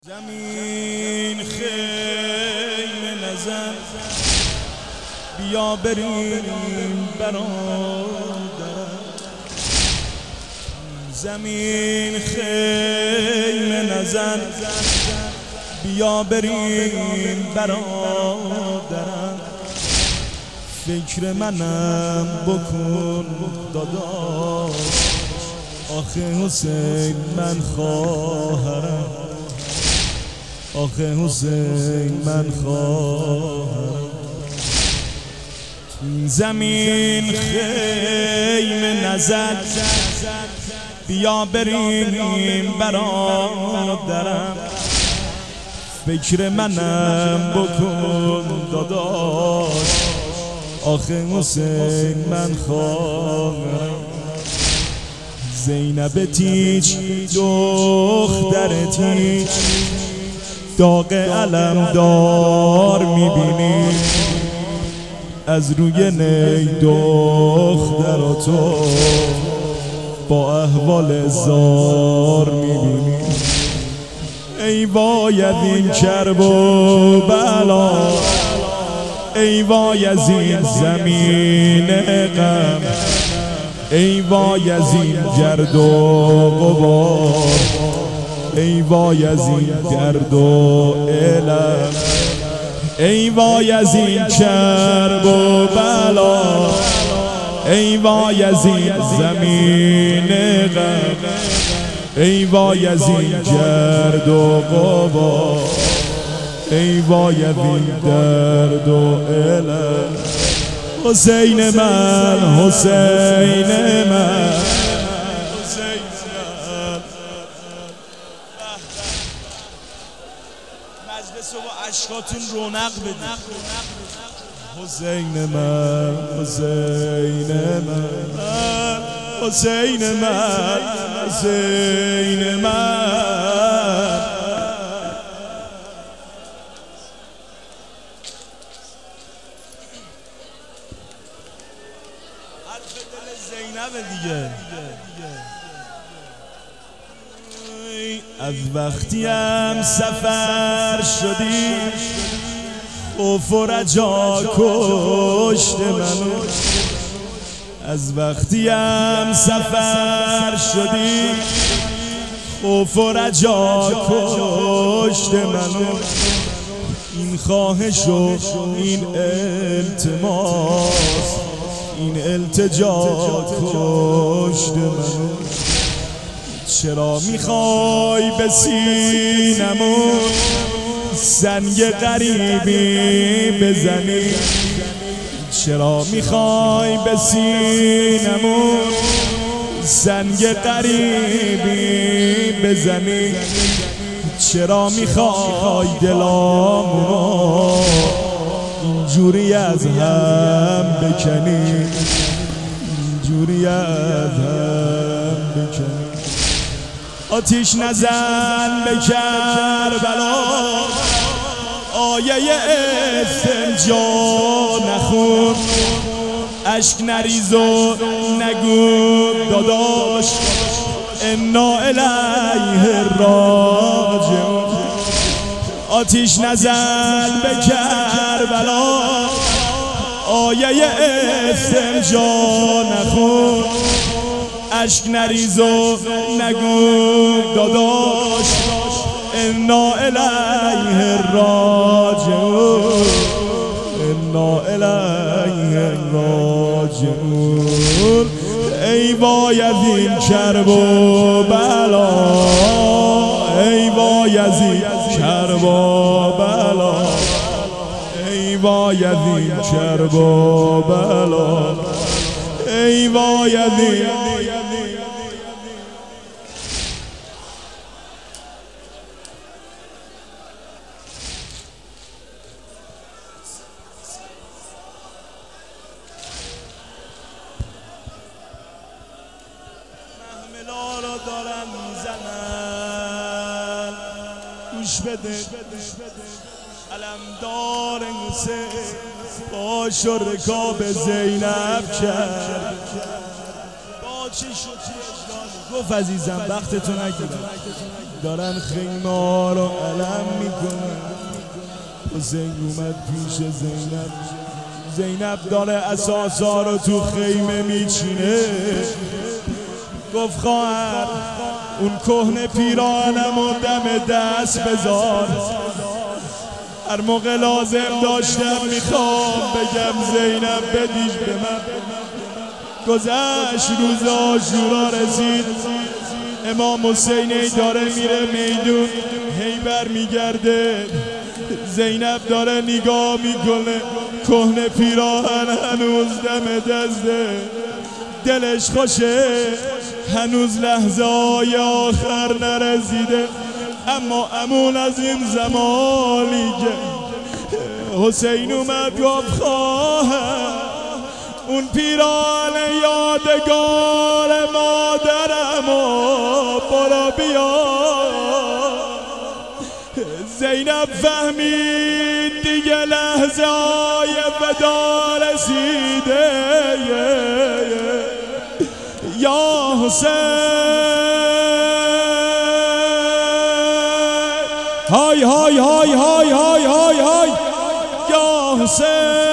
زمین خیمه نزن بیا بریم برادرم. زمین خیمه نزن بیا بریم برادرم. فکر منم بکن داداش، آخه حسین من خواهرم، آخه حسین من خواهرم. زمین خیمه نزن بیا بریم برادرم. فکر منم بکن داداش، آخه حسین من خواهرم. زینب تیج دختر تیج داغ علم دار میبینی، از روی نی دختر تو با احوال زار میبینی. ای وای از این کرب و بلا، ای وای از این زمین غم، ای وای از این گرد و غبار، ای وای از این گرد و علم، ای وای از این کرب و بلا، ای وای از این زمین غم، ای وای از این گرد و غبار، ای وای از این درد و علم. حسین من، حسین من، مجلس رو با عشقاتون رونق بدید. حسین من، حسین من، حسین من، حسین من. حرف دل زینب دیگه. از وقتیم سفر شدی خوف و رجا کشت منو، از وقتیم سفر شدی خوف و رجا کشت منو. این خواهش و این التماس، این التجا کشت منو. چرا میخوای به سینمون سنگ غریبی بزنی؟ چرا میخوای به سینمون سنگ غریبی بزنی؟ چرا میخوای دلامونو اینجوری از هم بکنی، اینجوری از هم بکنی؟ آتیش نزن به کربلا، آیه استنجا نخون، اشک نریز و نگو داداش انا الیه راجعون. آتیش نزن به کربلا، آیه استنجا نخون، اشک نریز و نگو داداش انا الیه راجعون، انا الیه راجعون. ای وای از این کرب و بلا، ای وای از این کرب و بلا، ای وای از این کرب و بلا، ای وای از این. محملا را دارن میزنن، گوش بده علمدار حسین باش و رکاب زینب کرد، با چه شد گفت عزیزم وقتتو نگیرم، دارن خیمه رو علم میکنن. حسین اومد پیش زینب داره اساسا رو تو خیمه میچینه. گفت خواهر اون کهنه پیراهنم و دم دست بذار، هر موقع لازم داشتم میخوام بگم زینب بدیش به من. گذشت روز عاشورا رسید، امام حسینی داره میره میدون، هی بر میگرده، زینب داره نگاه میکنه، کهنه پیراهن هنوز دم دسته، دلش خوشه، هنوز لحظه های آخر نرسیده. اما امون از این زمانی که حسین اومد گفت خواهر اون پیراهن یادگار مادرم و برو بیا. زینب فهمید دیگه لحظه های ودا رسیده. یا حسین های های های های های های های یا حسین